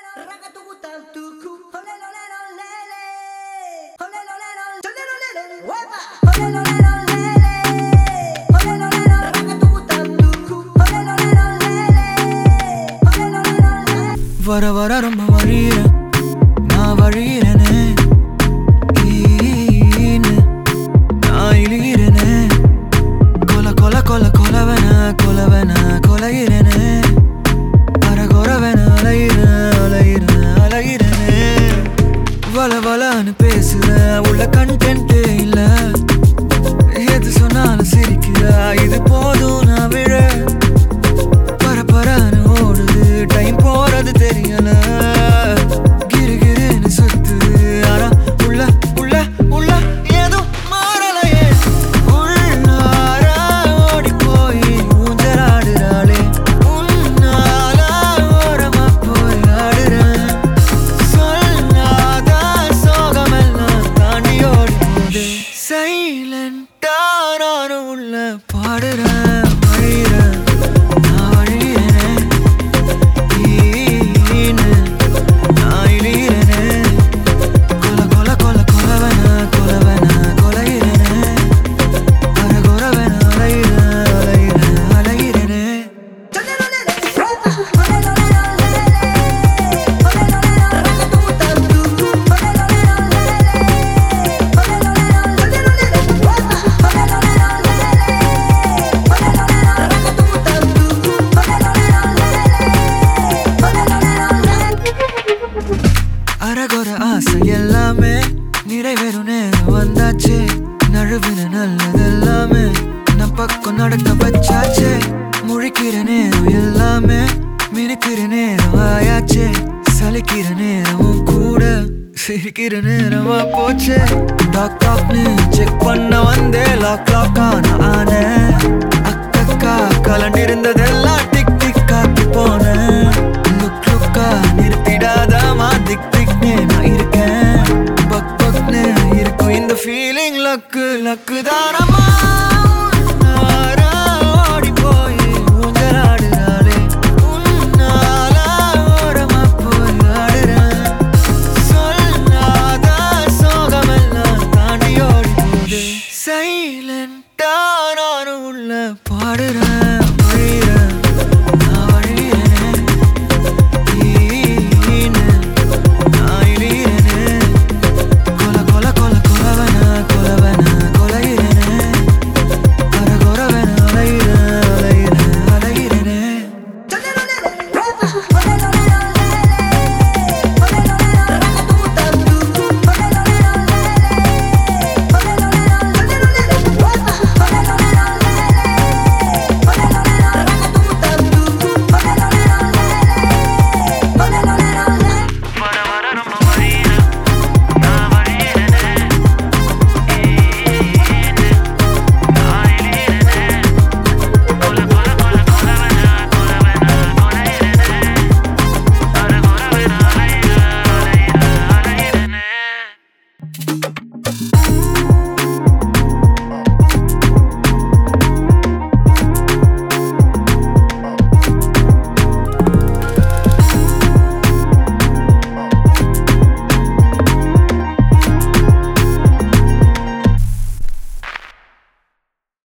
வர வர ரொம்ப வழியிறேன் நான் வழியிறேனே நான் இழிகிறேனே கொல கொல கொல கொலவன கொலவன கொலையிறேனே அரகொரவன அலையிறேன் அலையிறேன் அலையிறேனே வள வளன்னு பேசுறேன் உள்ள கண்டென்ட்டே இல்ல எது சொன்னாலும் சிரிக்கிறா இது போதும் நான் விழ பரபரன்னு ஓடுது டைம் போறது தெரியல கிருகிருன்னு சுத்துது ஆனா உள்ள உள்ள உள்ள ஏதும் மாறலையே உள்ளார ஓடி போய் ஊஞ்சலாடுறாளே உன்னால ஓரமா போய் ஆடுறேன் சொல்லாத சோகமெல்லாம் தாண்டி ஓடி போகுது சைலண்டா நானும் உள்ள பாடுறேன் வழியிறேன் அரகொர ஆசை எல்லாமே நிறைவேறும் நேரம் வந்தாச்சு நழுவின நல்லதெல்லாமே நம் பக்கம் நடக்க வச்சாச்சு முழிக்கிற நேரம் எல்லாமே மினுக்கிற நேரம் ஆயாச்சு சலிக்கிற நேரமும் கூட சிரிக்கிற நேரமா போச்சு டாக் டாக்னு செக் பண்ண வந்தே லாக் லாக் ஆன ஆன அக்கக்கா கலண்டிருந்ததெல்லாம்